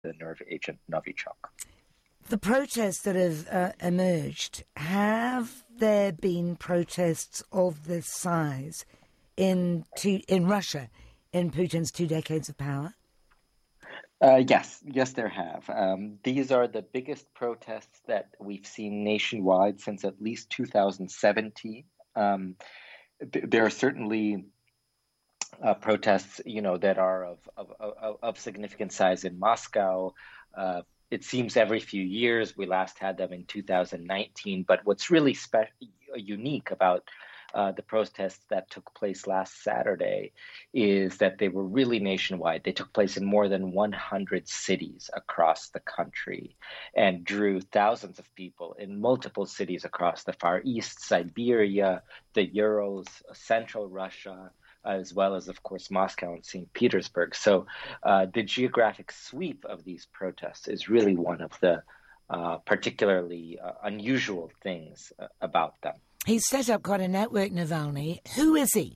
the nerve agent Novichok. The protests that have emerged, have there been protests of this size in Russia in Putin's 2 decades of power? Yes, there have. These are the biggest protests that we've seen nationwide since at least 2017. There are certainly protests, that are of significant size in Moscow. It seems every few years. We last had them in 2019. But what's really unique about the protests that took place last Saturday is that they were really nationwide. They took place in more than 100 cities across the country and drew thousands of people in multiple cities across the Far East, Siberia, the Urals, Central Russia, as well as, of course, Moscow and St. Petersburg. So the geographic sweep of these protests is really one of the particularly unusual things about them. He's set up quite a network, Navalny. Who is he?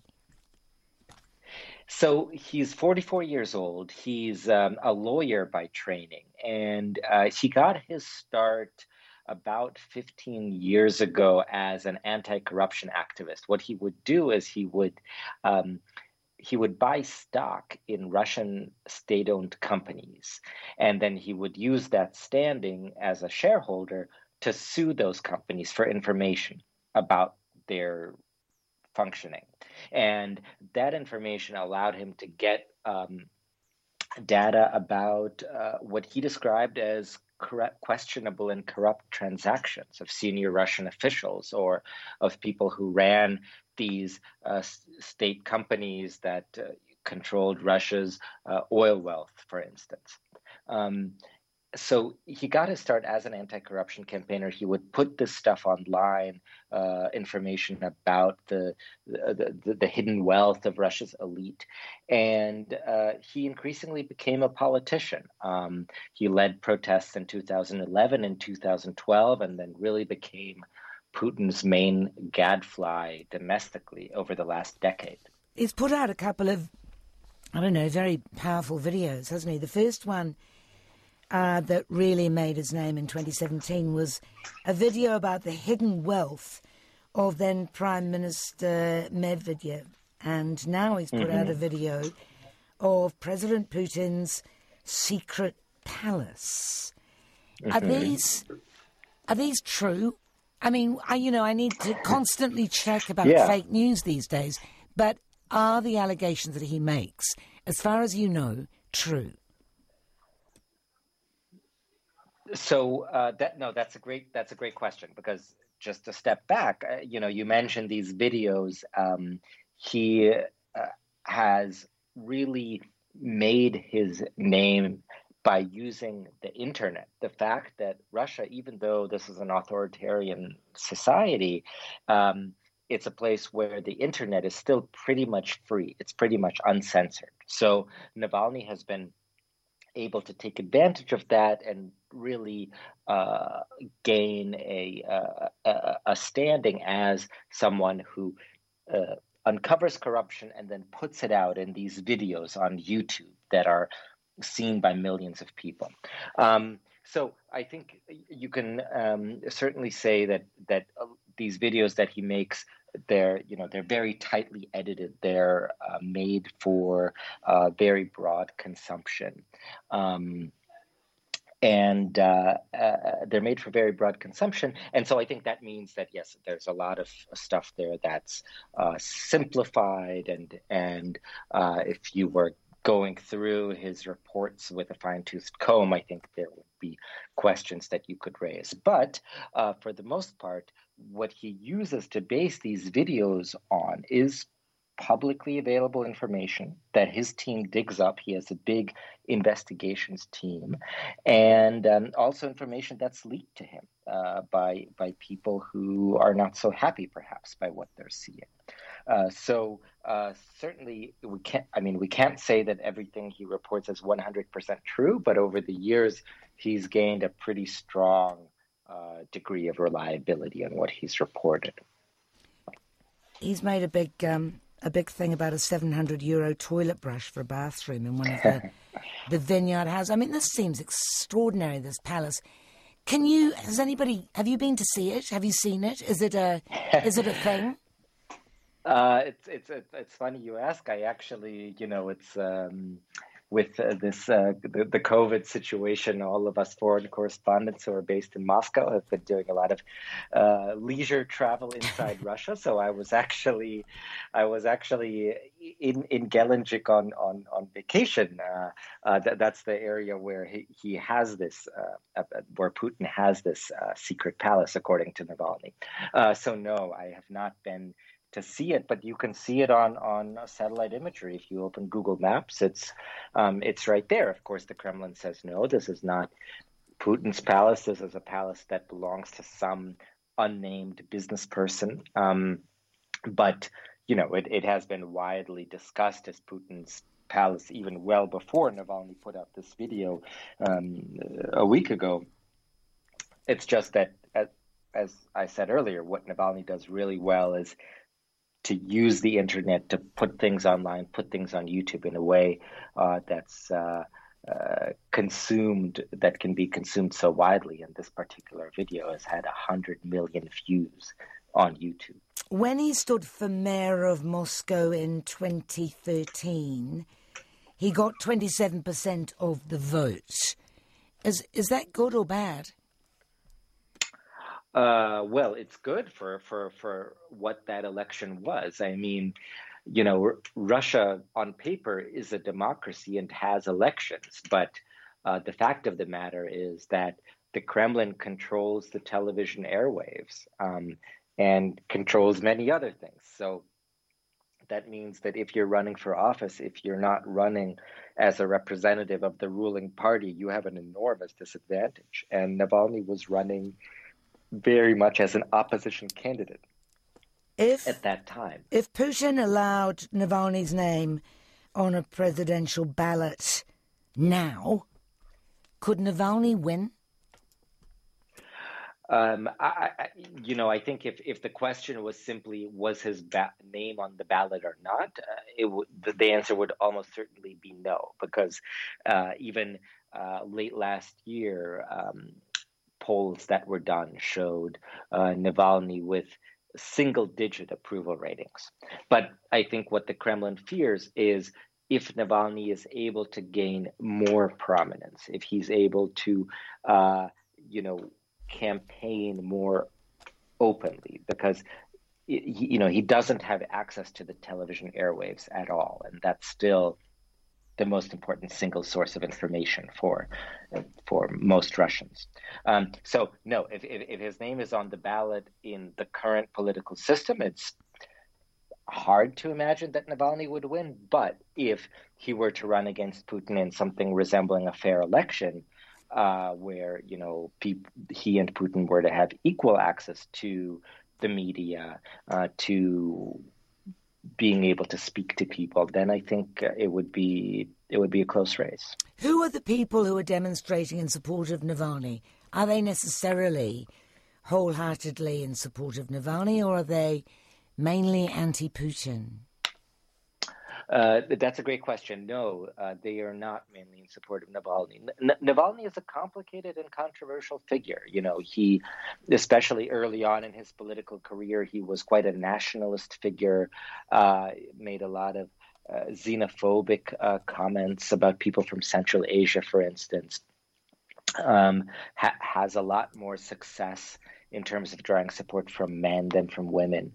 So he's 44 years old. He's a lawyer by training, and he got his start about 15 years ago as an anti-corruption activist. What he would do is he would buy stock in Russian state-owned companies, and then he would use that standing as a shareholder to sue those companies for information about their functioning. And that information allowed him to get data about what he described as questionable and corrupt transactions of senior Russian officials or of people who ran these state companies that controlled Russia's oil wealth, for instance. So he got his start as an anti-corruption campaigner. He would put this stuff online, information about the hidden wealth of Russia's elite, and he increasingly became a politician. He led protests in 2011 and 2012, and then really became Putin's main gadfly domestically over the last decade. He's put out a couple of, very powerful videos, hasn't he? The first one that really made his name in 2017 was a video about the hidden wealth of then Prime Minister Medvedev. And now he's put out a video of President Putin's secret palace. Are these true? I mean, I need to constantly check about fake news these days. But are the allegations that he makes, as far as you know, true? So that's a great question, because just to step back, you mentioned these videos. He has really made his name by using the internet. The fact that Russia, even though this is an authoritarian society, it's a place where the internet is still pretty much free. It's pretty much uncensored. So Navalny has been able to take advantage of that and really gain a standing as someone who uncovers corruption and then puts it out in these videos on YouTube that are seen by millions of people. So I think you can certainly say that these videos that he makes, they're very tightly edited. They're made for very broad consumption. And they're made for very broad consumption. And so I think that means that, yes, there's a lot of stuff there that's simplified. And if you were going through his reports with a fine-toothed comb, I think there would be questions that you could raise. But for the most part, what he uses to base these videos on is publicly available information that his team digs up. He has a big investigations team, and also information that's leaked to him by people who are not so happy, perhaps, by what they're seeing. So certainly we can't say that everything he reports is 100% true, but over the years he's gained a pretty strong degree of reliability on what he's reported. He's made a big thing about a €700 toilet brush for a bathroom in one of the the Vineyard House. I mean, this seems extraordinary, this palace. Have you been to see it? Have you seen it? Is it a thing? It's funny you ask. I actually, it's with the COVID situation, all of us foreign correspondents who are based in Moscow have been doing a lot of leisure travel inside Russia. So I was actually in Gelendzhik on vacation. That's the area where he has this, where Putin has this secret palace, according to Navalny. So no, I have not been to see it, but you can see it on satellite imagery. If you open Google Maps, it's right there. Of course, the Kremlin says no, this is not Putin's palace. This is a palace that belongs to some unnamed business person. But it has been widely discussed as Putin's palace even well before Navalny put out this video a week ago. It's just that, as I said earlier, what Navalny does really well is to use the internet to put things online, put things on YouTube in a way that's that can be consumed so widely. And this particular video has had 100 million views on YouTube. When he stood for mayor of Moscow in 2013, he got 27% of the vote. Is that good or bad? Well, it's good for what that election was. I mean, Russia on paper is a democracy and has elections, but the fact of the matter is that the Kremlin controls the television airwaves and controls many other things. So that means that if you're running for office, if you're not running as a representative of the ruling party, you have an enormous disadvantage. And Navalny was running very much as an opposition candidate at that time. If Putin allowed Navalny's name on a presidential ballot now, could Navalny win? I think if the question was simply, was his name on the ballot or not, the answer would almost certainly be no, because even late last year, polls that were done showed Navalny with single-digit approval ratings. But I think what the Kremlin fears is if Navalny is able to gain more prominence, if he's able to, campaign more openly, because he doesn't have access to the television airwaves at all, and that's still the most important single source of information for most Russians. So no, if his name is on the ballot in the current political system, it's hard to imagine that Navalny would win. But if he were to run against Putin in something resembling a fair election, where he and Putin were to have equal access to the media, to being able to speak to people, then I think it would be a close race. Who are the people who are demonstrating in support of Navalny? Are they necessarily wholeheartedly in support of Navalny, or are they mainly anti-Putin? That's a great question. No, they are not mainly in support of Navalny. Navalny is a complicated and controversial figure. He, especially early on in his political career, he was quite a nationalist figure, made a lot of xenophobic comments about people from Central Asia, for instance, has a lot more success in terms of drawing support from men than from women.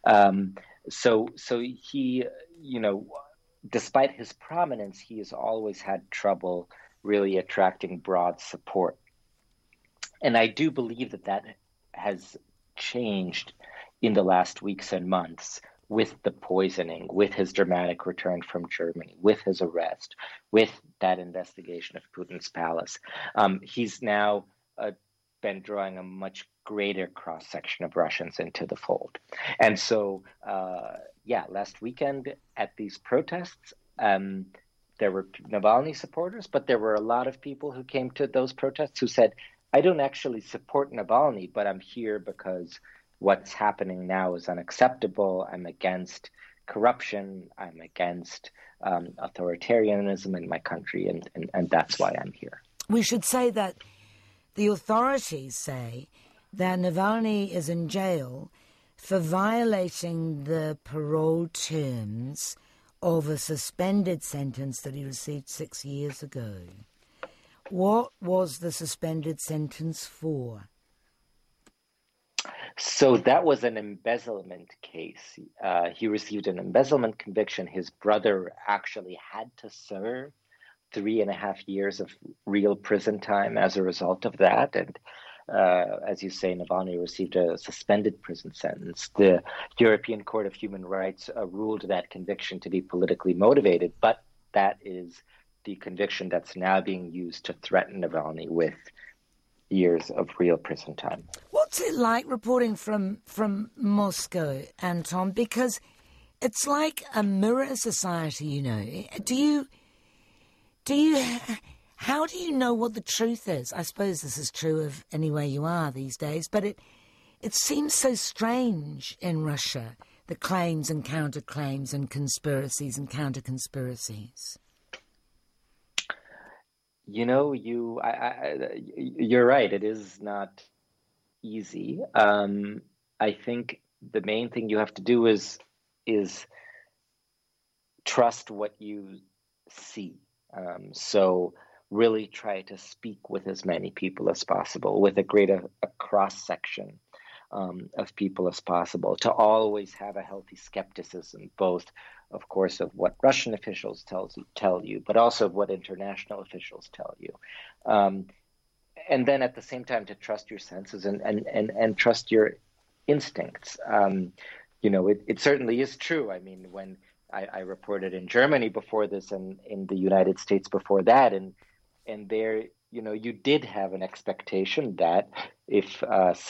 So he, despite his prominence, he has always had trouble really attracting broad support. And I do believe that has changed in the last weeks and months with the poisoning, with his dramatic return from Germany, with his arrest, with that investigation of Putin's palace. He's now been drawing a much greater cross-section of Russians into the fold. And so, last weekend at these protests, there were Navalny supporters, but there were a lot of people who came to those protests who said, I don't actually support Navalny, but I'm here because what's happening now is unacceptable. I'm against corruption. I'm against authoritarianism in my country, and that's why I'm here. We should say that the authorities say that Navalny is in jail for violating the parole terms of a suspended sentence that he received 6 years ago. What was the suspended sentence for? So that was an embezzlement case. He received an embezzlement conviction. His brother actually had to serve 3.5 years of real prison time as a result of that. And as you say, Navalny received a suspended prison sentence. The European Court of Human Rights ruled that conviction to be politically motivated, but that is the conviction that's now being used to threaten Navalny with years of real prison time. What's it like reporting from Moscow, Anton? Because it's like a mirror society, you know. How do you know what the truth is? I suppose this is true of anywhere you are these days, but it seems so strange in Russia, the claims and counterclaims and conspiracies and counter-conspiracies. You know, you're right. It is not easy. I think the main thing you have to do is trust what you see. So really try to speak with as many people as possible, with a cross section of people as possible, to always have a healthy skepticism, both, of course, of what Russian officials tell you, but also of what international officials tell you. And then at the same time to trust your senses and trust your instincts. It certainly is true. I mean, when I reported in Germany before this and in the United States before that, and there, you did have an expectation that if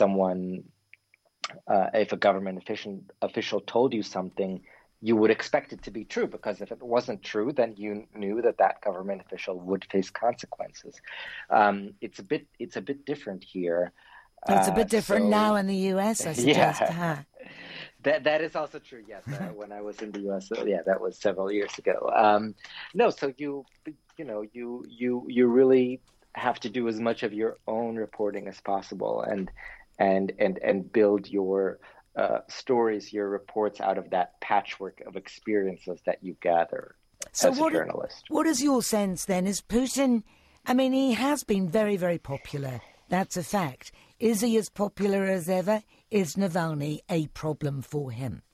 if a government official told you something, you would expect it to be true, because if it wasn't true, then you knew that government official would face consequences. It's a bit different here. It's a bit different now in the US, I suggest. Yeah. That is also true. Yes, when I was in the U.S., that was several years ago. So you really have to do as much of your own reporting as possible, and build your stories, your reports out of that patchwork of experiences that you gather as a journalist. What is your sense then? Is Putin? I mean, he has been very, very popular. That's a fact. Is he as popular as ever? Is Navalny a problem for him?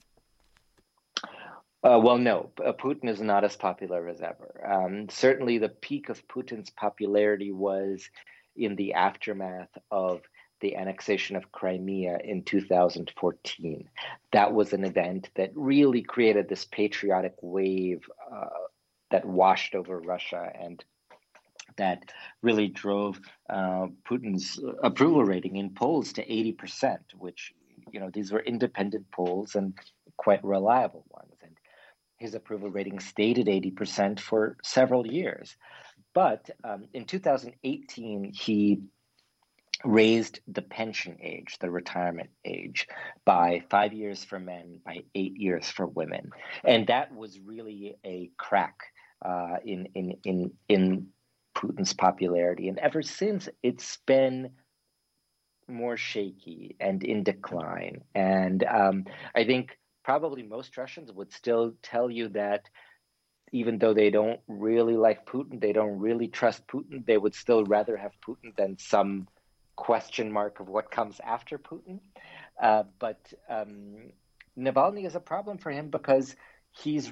Well, no. Putin is not as popular as ever. Certainly the peak of Putin's popularity was in the aftermath of the annexation of Crimea in 2014. That was an event that really created this patriotic wave that washed over Russia, and that really drove Putin's approval rating in polls to 80%, which, these were independent polls and quite reliable ones. And his approval rating stayed at 80% for several years. But in 2018, he raised the pension age, the retirement age, by 5 years for men, by 8 years for women. And that was really a crack in Putin's popularity. And ever since, it's been more shaky and in decline. And I think probably most Russians would still tell you that even though they don't really like Putin, they don't really trust Putin, they would still rather have Putin than some question mark of what comes after Putin. But Navalny is a problem for him because he's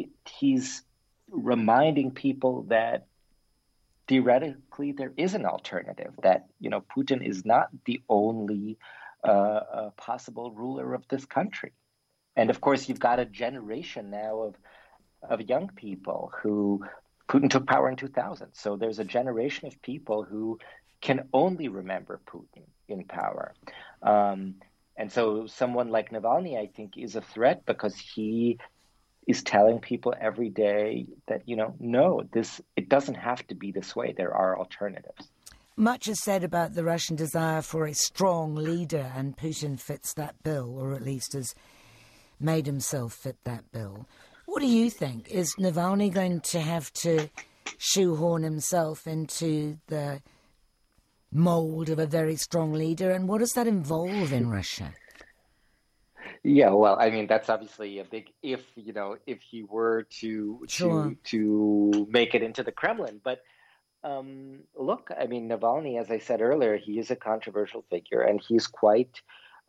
reminding people that theoretically there is an alternative, that Putin is not the only possible ruler of this country. And of course, you've got a generation now of young people who Putin took power in 2000. So there's a generation of people who can only remember Putin in power. And so someone like Navalny, I think, is a threat because he is telling people every day that, no, it doesn't have to be this way. There are alternatives. Much is said about the Russian desire for a strong leader, and Putin fits that bill, or at least has made himself fit that bill. What do you think? Is Navalny going to have to shoehorn himself into the mould of a very strong leader? And what does that involve in Russia? Yeah, well, I mean, that's obviously a big if he were to make it into the Kremlin. But look, I mean, Navalny, as I said earlier, he is a controversial figure, and he's quite,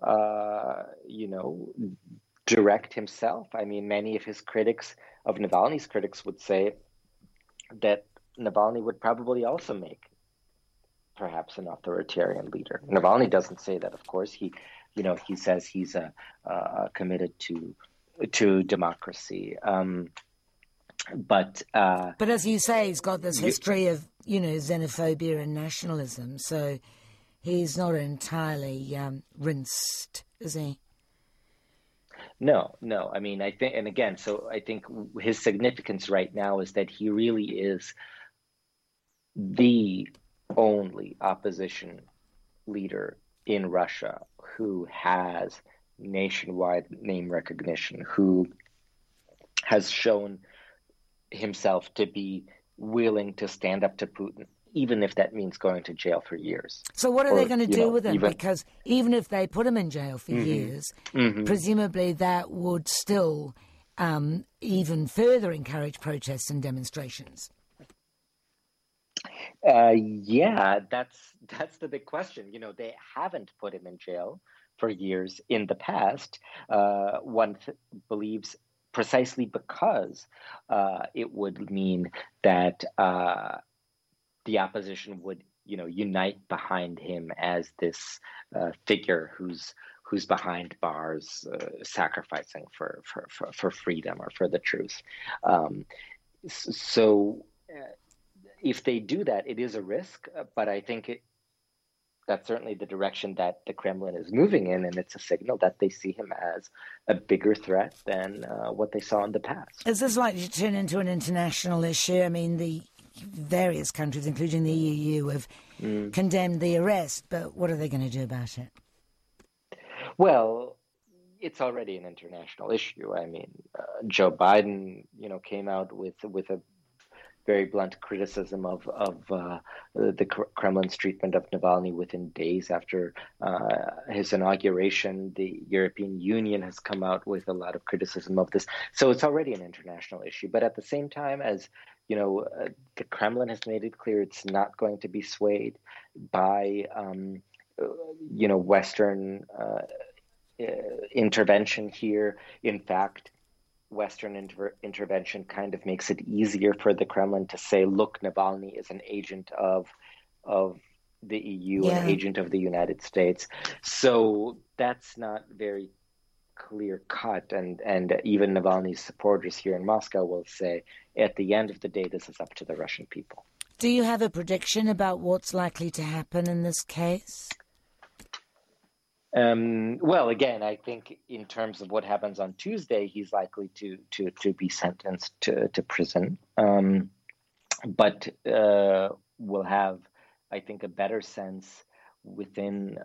direct himself. I mean, many of Navalny's critics would say that Navalny would probably also make perhaps an authoritarian leader. Navalny doesn't say that, of course. He says he's committed to democracy. But as you say, he's got this history of xenophobia and nationalism. So he's not entirely rinsed, is he? No. I mean, I think his significance right now is that he really is the only opposition leader in Russia who has nationwide name recognition, who has shown himself to be willing to stand up to Putin, even if that means going to jail for years. So what are they going to do with him? Because even if they put him in jail for years, presumably that would still even further encourage protests and demonstrations. Yeah, that's the big question. They haven't put him in jail for years in the past. One believes precisely because it would mean that the opposition would, unite behind him as this figure who's behind bars, sacrificing for freedom or for the truth. If they do that, it is a risk, but I think that's certainly the direction that the Kremlin is moving in, and it's a signal that they see him as a bigger threat than what they saw in the past. Is this likely to turn into an international issue? I mean, the various countries, including the EU, have condemned the arrest, but what are they going to do about it? Well, it's already an international issue. I mean, Joe Biden, came out with a very blunt criticism of the Kremlin's treatment of Navalny within days after his inauguration. The European Union has come out with a lot of criticism of this. So it's already an international issue. But at the same time, as the Kremlin has made it clear it's not going to be swayed by Western intervention here. In fact, Western intervention kind of makes it easier for the Kremlin to say, look, Navalny is an agent of the EU, an agent of the United States. So that's not very clear cut. And even Navalny's supporters here in Moscow will say, at the end of the day, this is up to the Russian people. Do you have a prediction about what's likely to happen in this case? Well, again, I think in terms of what happens on Tuesday, he's likely to be sentenced to prison. But we'll have, I think, a better sense within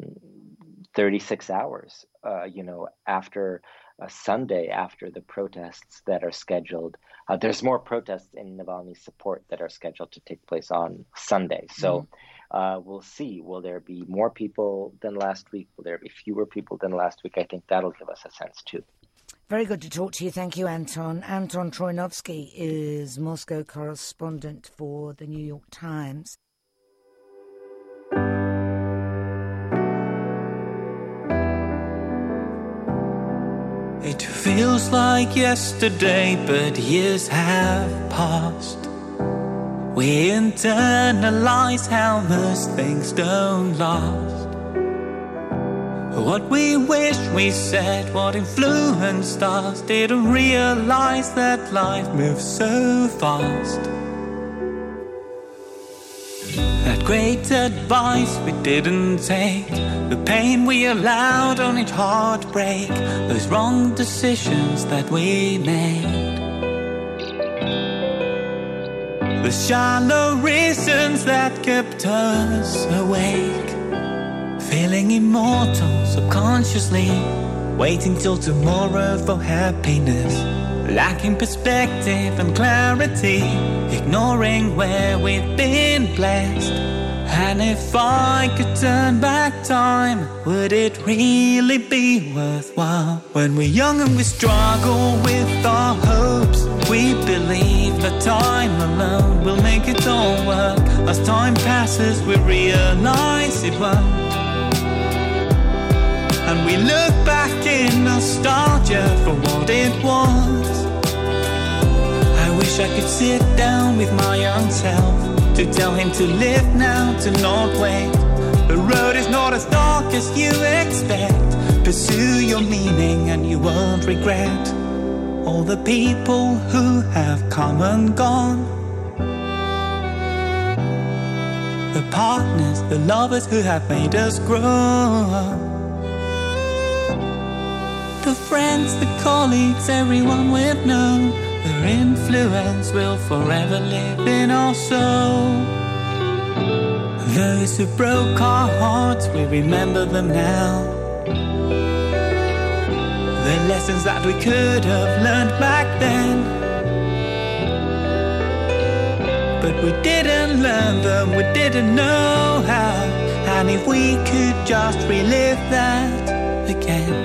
36 hours, after Sunday, after the protests that are scheduled. There's more protests in Navalny's support that are scheduled to take place on Sunday. So we'll see. Will there be more people than last week? Will there be fewer people than last week? I think that'll give us a sense, too. Very good to talk to you. Thank you, Anton. Anton Troianovsky is Moscow correspondent for the New York Times. It feels like yesterday, but years have passed. We internalize how most things don't last. What we wish we said, what influenced us, didn't realize that life moves so fast. That great advice we didn't take, the pain we allowed on it heartbreak, those wrong decisions that we made, the shallow reasons that kept us awake, feeling immortal subconsciously, waiting till tomorrow for happiness, lacking perspective and clarity, ignoring where we've been blessed. And if I could turn back time, would it really be worthwhile? When we're young and we struggle with our hopes, we believe that time alone will make it all work. As time passes, we realize it won't. And we look back in nostalgia for what it was. I wish I could sit down with my young self to tell him to live now, to not wait. The road is not as dark as you expect. Pursue your meaning and you won't regret all the people who have come and gone. The partners, the lovers who have made us grow. The friends, the colleagues, everyone we've known. Their influence will forever live in our soul. Those who broke our hearts, we remember them now. The lessons that we could have learned back then, but we didn't learn them, we didn't know how. And if we could just relive that again.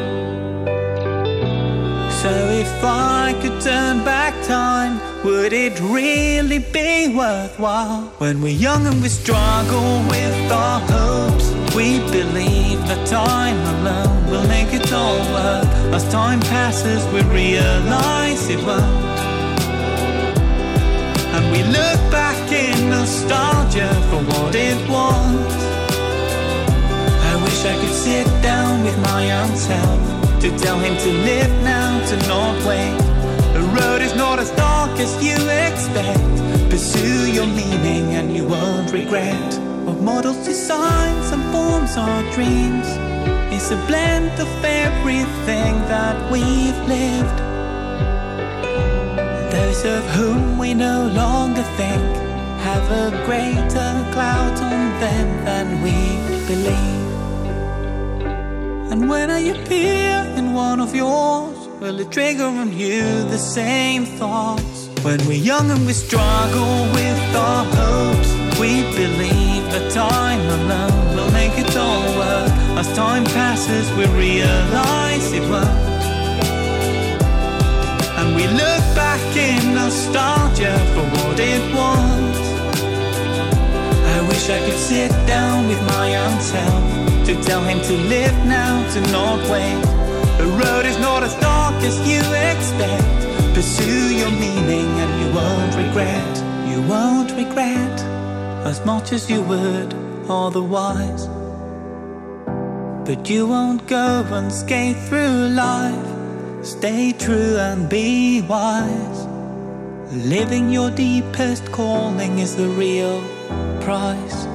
So if I could turn back time, would it really be worthwhile? When we're young and we struggle with our hopes, we believe that time alone will make it all work. As time passes, we realize it won't. And we look back in nostalgia for what it was. I wish I could sit down with my young self to tell him to live now, to not wait. The road is not as dark as you expect. Pursue your meaning and you won't regret. What models, designs and forms our dreams is a blend of everything that we've lived. Those of whom we no longer think have a greater clout on them than we believe. And when I appear in one of yours, will it trigger on you the same thoughts? When we're young and we struggle with our hopes, we believe that time alone will make it all work. As time passes, we realize it won't. And we look back in nostalgia for what it was. I wish I could sit down with my young self to tell him to live now, to not wait. The road is not as dark as you expect. Pursue your meaning and you won't regret. You won't regret as much as you would otherwise. But you won't go unscathed through life. Stay true and be wise. Living your deepest calling is the real prize.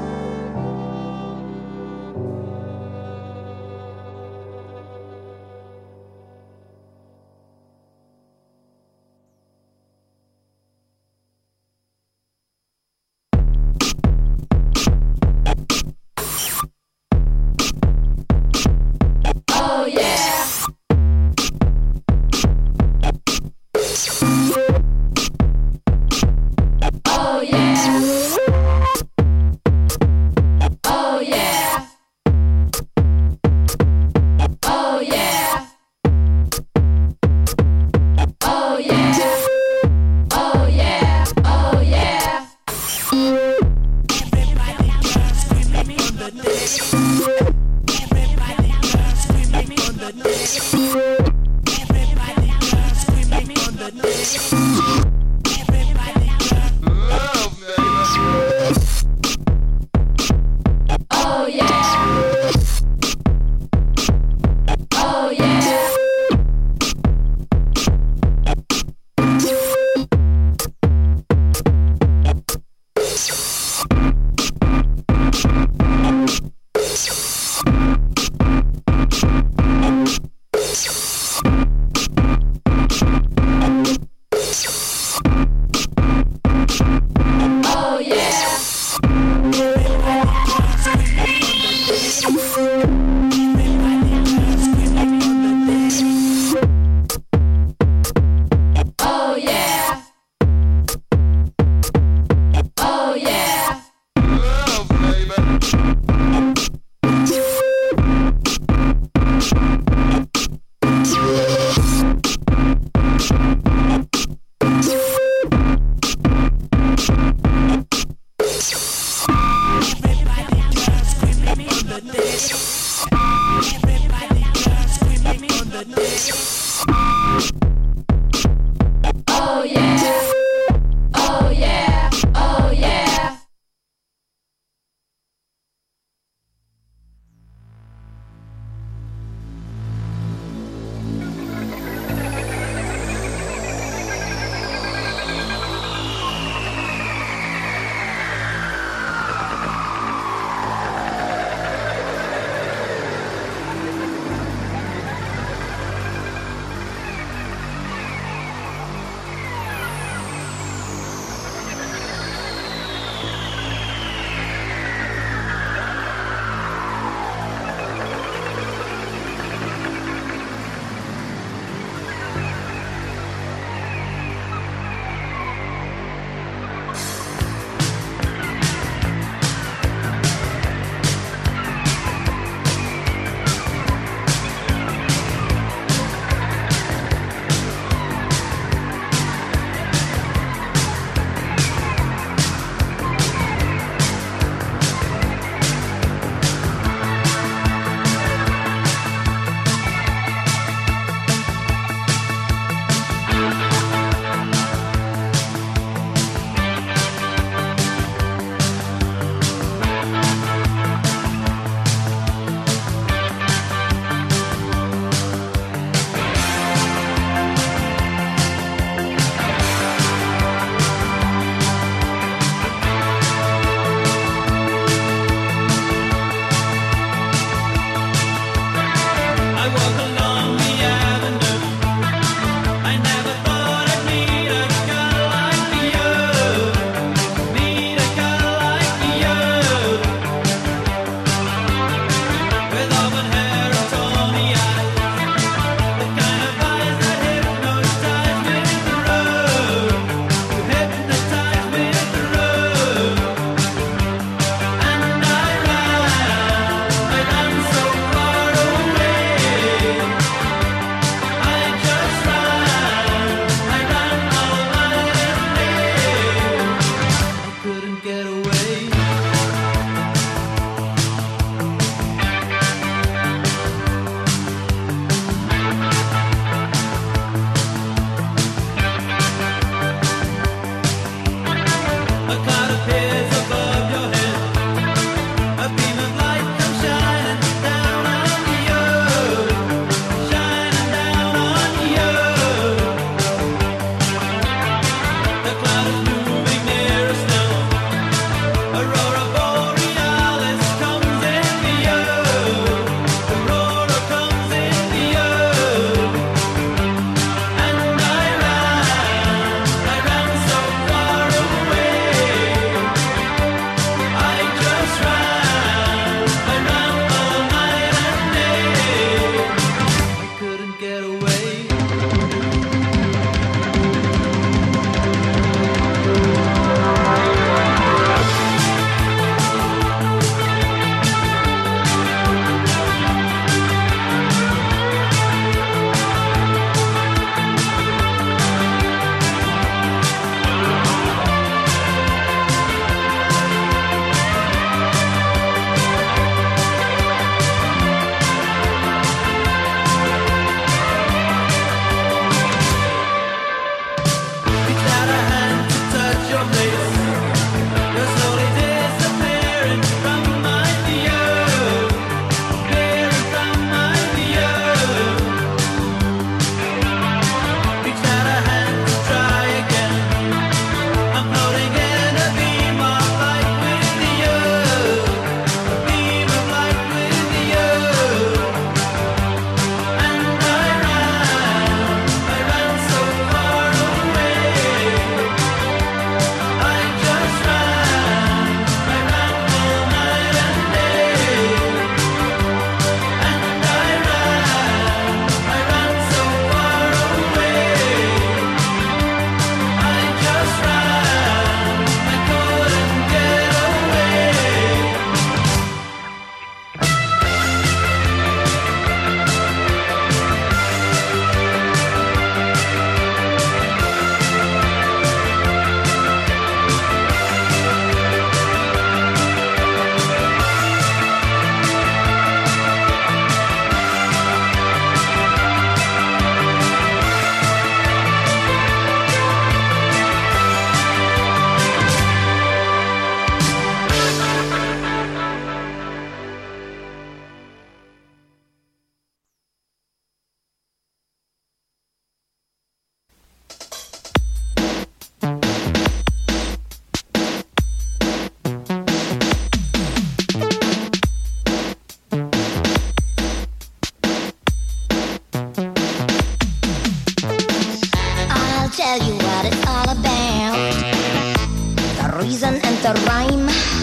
a rhyme.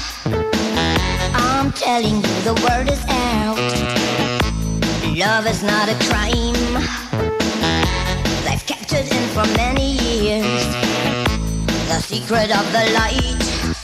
I'm telling you, the word is out. Love is not a crime. They've kept it in for many years. The secret of the light.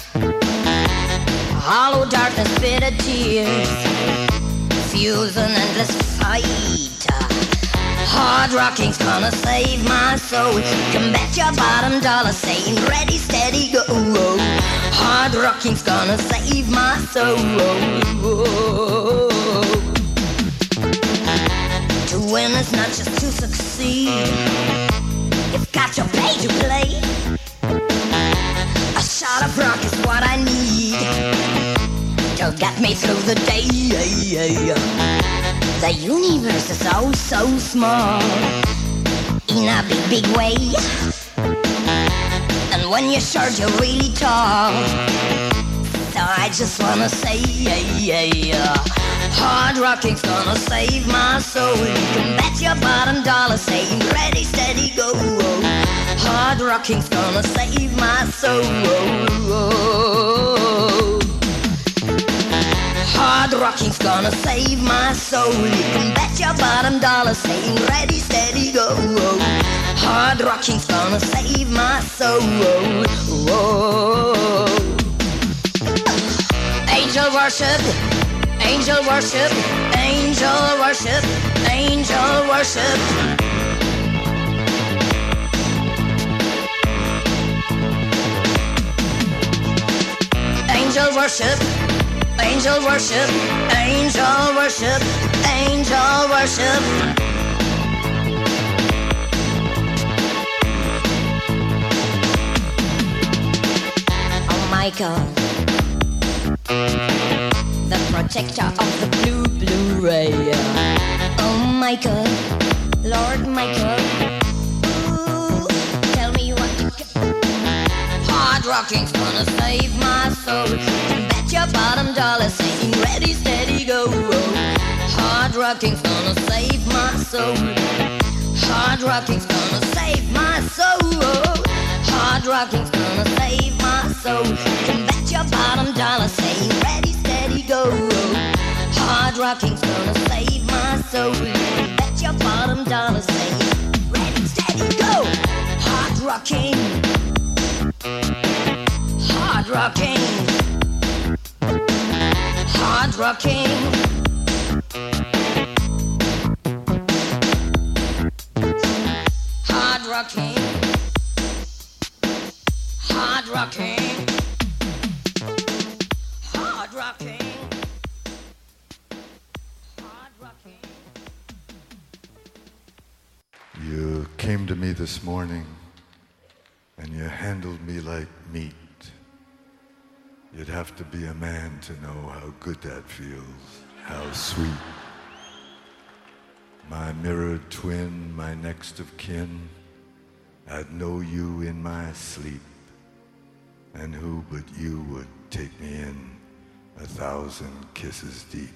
Hollow darkness, bitter tears. Fuse an endless fight. Hard rocking's gonna save my soul. You can bet your bottom dollar saying ready, steady, go. Hard rocking's gonna save my soul. To win is not just to succeed. You've got to pay to play. A shot of rock is what I need to get me through the day. The universe is oh so small, in a big, big way. And when you're short, you're really tall. So I just wanna say, hard rocking's gonna save my soul. You can bet your bottom dollar saying ready, steady, go. Hard rocking's gonna save my soul. Hard rocking's gonna save my soul. You can bet your bottom dollar saying ready, steady, go. Hard rocking's gonna save my soul. Angel worship, angel worship, angel worship, angel worship. Angel worship, angel worship, angel worship, angel worship. Oh Michael, the protector of the blue, blue ray. Oh Michael, Lord Michael, ooh, tell me what you can. Hard rocking's gonna save my soul. Bet your bottom dollar saying ready, steady, go. Hard rocking's gonna save my soul. Hard rocking's gonna save my soul. Hard rocking's gonna save my soul. You can bet your bottom dollar saying ready, steady, go. Hard rocking's gonna save my soul. You can bet your bottom dollar saying ready, steady, go. Hard rocking, hard rocking, hard rocking. Hard rocking, hard rocking, hard rocking, hard rocking. You came to me this morning and you handled me like meat. You'd have to be a man to know how good that feels, how sweet. My mirrored twin, my next of kin, I'd know you in my sleep. And who but you would take me in 1,000 kisses deep?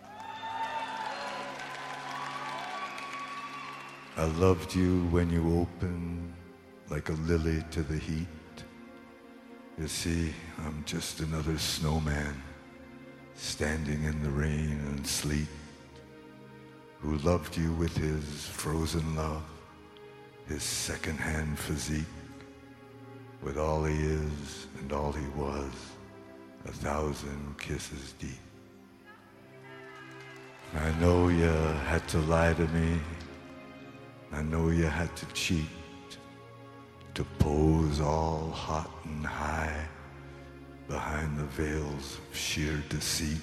I loved you when you opened like a lily to the heat. You see, I'm just another snowman standing in the rain and sleet, who loved you with his frozen love, his second-hand physique, with all he is and all he was, 1,000 kisses deep. I know you had to lie to me. I know you had to cheat, to pose all hot and high behind the veils of sheer deceit.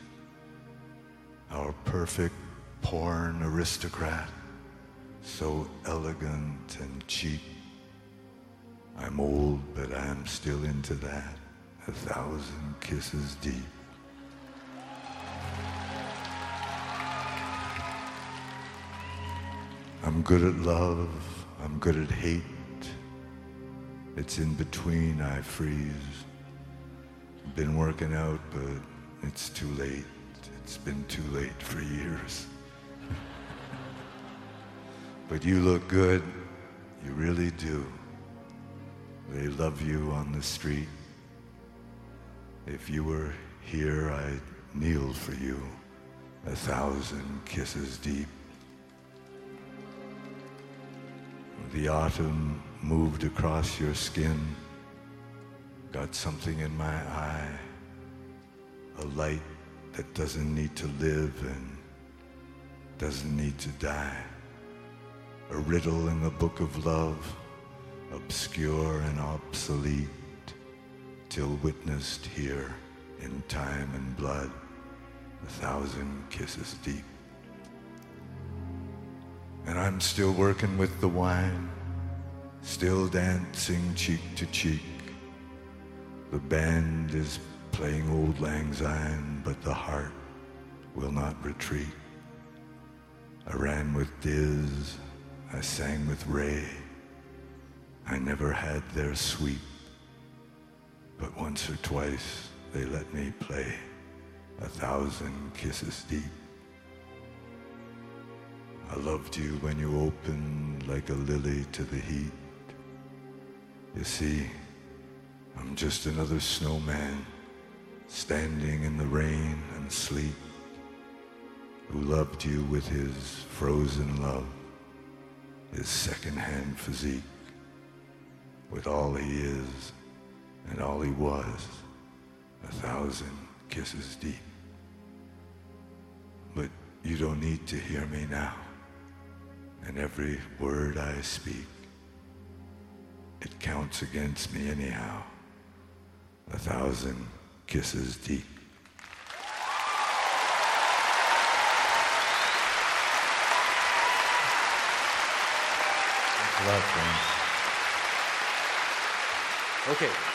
Our perfect porn aristocrat, so elegant and cheap. I'm old, but I'm still into that, 1,000 kisses deep. I'm good at love, I'm good at hate. It's in between I freeze. Been working out, but it's too late. It's been too late for years. But you look good, you really do. They love you on the street. If you were here, I'd kneel for you, 1,000 kisses deep. The autumn moved across your skin, got something in my eye, a light that doesn't need to live and doesn't need to die. A riddle in the book of love, obscure and obsolete, till witnessed here in time and blood, 1,000 kisses deep. And I'm still working with the wine, still dancing cheek to cheek. The band is playing Auld Lang Syne, but the heart will not retreat. I ran with Diz, I sang with Ray. I never had their sweep, but once or twice they let me play 1,000 kisses deep. I loved you when you opened like a lily to the heat. You see, I'm just another snowman standing in the rain and sleet, who loved you with his frozen love, his second-hand physique, with all he is and all he was, 1,000 kisses deep. But you don't need to hear me now, and every word I speak, it counts against me anyhow, 1,000 kisses deep. Thanks a lot, James. Okay.